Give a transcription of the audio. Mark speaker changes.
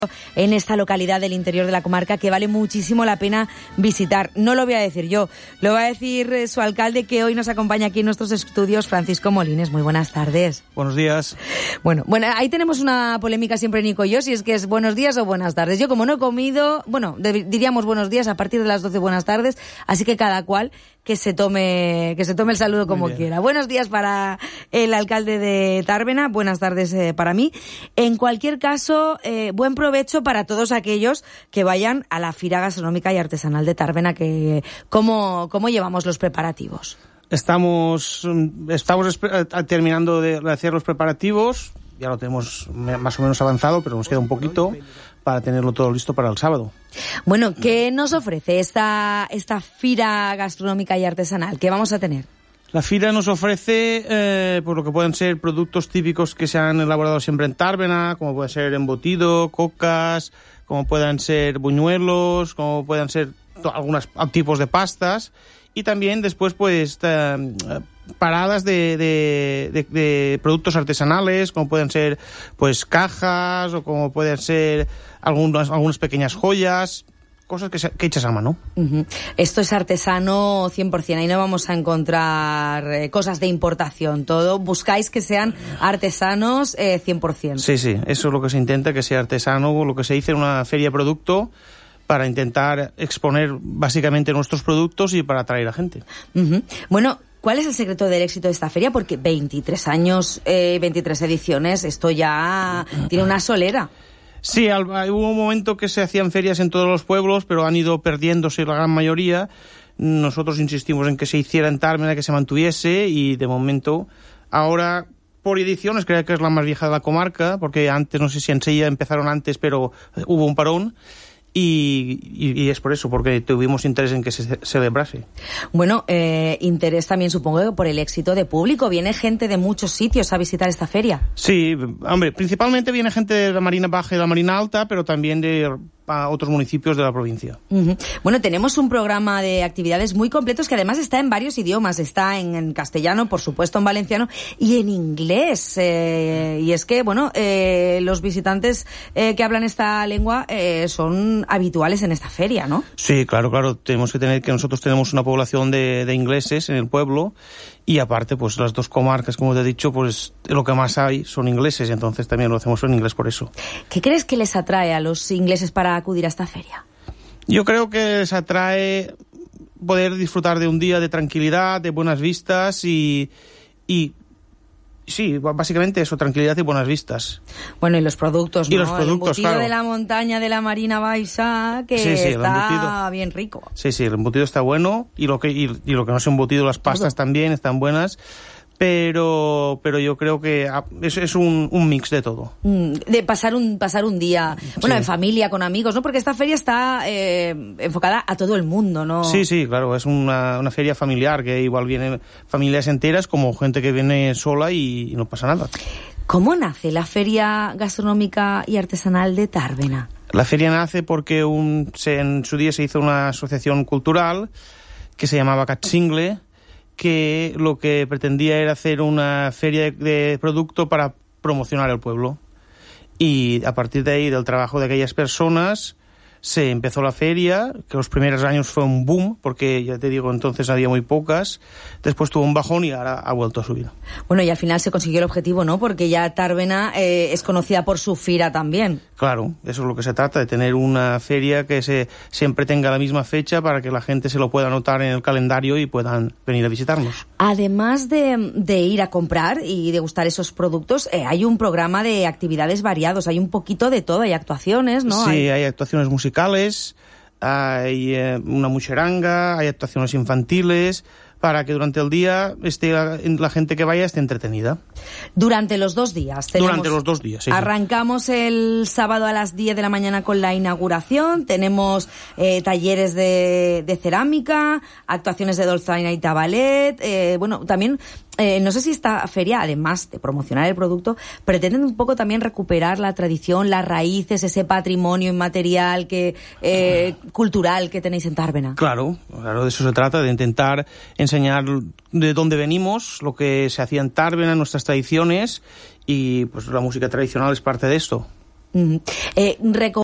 Speaker 1: en esta localidad del interior de la comarca que vale muchísimo la pena visitar. No lo voy a decir yo, lo va a decir su alcalde, que hoy nos acompaña aquí en nuestros estudios, Francisco Molines. Muy buenas tardes.
Speaker 2: Buenos días.
Speaker 1: Bueno, ahí tenemos una polémica siempre Nico y yo, si es que es buenos días o buenas tardes. Yo, como no he comido, diríamos buenos días a partir de las 12, buenas tardes, así que cada cual que se tome el saludo como quiera. Buenos días para el alcalde de Tàrbena, buenas tardes para mí. En cualquier caso, buen provecho para todos aquellos que vayan a la Fira Gastronómica y Artesanal de Tàrbena. ¿Cómo llevamos los preparativos?
Speaker 2: Estamos terminando de hacer los preparativos, ya lo tenemos más o menos avanzado, pero nos queda un poquito para tenerlo todo listo para el sábado.
Speaker 1: Bueno, ¿qué nos ofrece esta Fira Gastronómica y Artesanal? ¿Qué vamos a tener?
Speaker 2: La Fira nos ofrece por lo que pueden ser productos típicos que se han elaborado siempre en Tàrbena, como puede ser embutido, cocas, como puedan ser buñuelos, como puedan ser algunos tipos de pastas, y también después pues paradas de productos artesanales, como pueden ser pues cajas, o como pueden ser algunas pequeñas joyas, cosas que echas a mano.
Speaker 1: Uh-huh. Esto es artesano 100%, ahí no vamos a encontrar cosas de importación, todo buscáis que sean artesanos 100%.
Speaker 2: Sí, eso es lo que se intenta, que sea artesano, lo que se dice en una feria de producto, para intentar exponer básicamente nuestros productos y para atraer a gente. Uh-huh.
Speaker 1: Bueno, ¿cuál es el secreto del éxito de esta feria? Porque 23 años, 23 ediciones, esto ya tiene una solera.
Speaker 2: Sí, hubo un momento que se hacían ferias en todos los pueblos, pero han ido perdiéndose la gran mayoría. Nosotros insistimos en que se hiciera en Tàrbena, que se mantuviese, y de momento, ahora, por ediciones, creo que es la más vieja de la comarca, porque antes, no sé si en Sella empezaron antes, pero hubo un parón. Y es por eso, porque tuvimos interés en que se celebrase.
Speaker 1: Bueno, interés también supongo que por el éxito de público. ¿Viene gente de muchos sitios a visitar esta feria?
Speaker 2: Sí, hombre, principalmente viene gente de la Marina Baja y de la Marina Alta, pero también de otros municipios de la provincia.
Speaker 1: Uh-huh. Bueno, tenemos un programa de actividades muy completos que además está en varios idiomas. Está en castellano, por supuesto, en valenciano y en inglés. Y es que, los visitantes que hablan esta lengua son habituales en esta feria, ¿no?
Speaker 2: Sí, claro. Tenemos que tener que nosotros tenemos una población de ingleses en el pueblo, y aparte, pues las dos comarcas, como te he dicho, pues lo que más hay son ingleses, y entonces también lo hacemos en inglés por eso.
Speaker 1: ¿Qué crees que les atrae a los ingleses para acudir a esta feria?
Speaker 2: Yo creo que les atrae poder disfrutar de un día de tranquilidad, de buenas vistas y sí, básicamente eso, tranquilidad y buenas vistas.
Speaker 1: Bueno, y los productos, ¿no?
Speaker 2: Y los productos,
Speaker 1: el embutido,
Speaker 2: claro,
Speaker 1: de la montaña de la Marina Baixa, que está bien rico.
Speaker 2: Sí, el embutido está bueno, y lo que no es embutido, las pastas también están buenas. Pero yo creo que es un mix de todo.
Speaker 1: De pasar un día, en familia, con amigos, ¿no? Porque esta feria está enfocada a todo el mundo, ¿no?
Speaker 2: Sí, claro, es una feria familiar, que igual vienen familias enteras como gente que viene sola y no pasa nada.
Speaker 1: ¿Cómo nace la Feria Gastronómica y Artesanal de Tàrbena?
Speaker 2: La feria nace porque en su día se hizo una asociación cultural que se llamaba Catxingle, que lo que pretendía era hacer una feria de producto para promocionar el pueblo. Y a partir de ahí, del trabajo de aquellas personas, se empezó la feria, que los primeros años fue un boom, porque ya te digo, entonces había muy pocas. Después tuvo un bajón y ahora ha vuelto a subir.
Speaker 1: Bueno, y al final se consiguió el objetivo, ¿no? Porque ya Tàrbena es conocida por su fira también.
Speaker 2: Claro, eso es lo que se trata, de tener una feria que siempre tenga la misma fecha para que la gente se lo pueda anotar en el calendario y puedan venir a visitarnos.
Speaker 1: Además de ir a comprar y degustar esos productos, hay un programa de actividades variados, hay un poquito de todo, hay actuaciones, ¿no?
Speaker 2: Sí, hay actuaciones musicales, hay una mucheranga, hay actuaciones infantiles, para que durante el día la gente que vaya esté entretenida.
Speaker 1: Durante los 2 días.
Speaker 2: Durante los 2 días, sí.
Speaker 1: Arrancamos el sábado a las 10 de la mañana con la inauguración, tenemos talleres de cerámica, actuaciones de dolçaina ballet, también no sé si esta feria, además de promocionar el producto, pretenden un poco también recuperar la tradición, las raíces, ese patrimonio inmaterial cultural que tenéis en Tàrbena.
Speaker 2: Claro, de eso se trata, de intentar enseñar de dónde venimos, lo que se hacía en Tàrbena, nuestras tradiciones, y pues la música tradicional es parte de esto.
Speaker 1: Mm.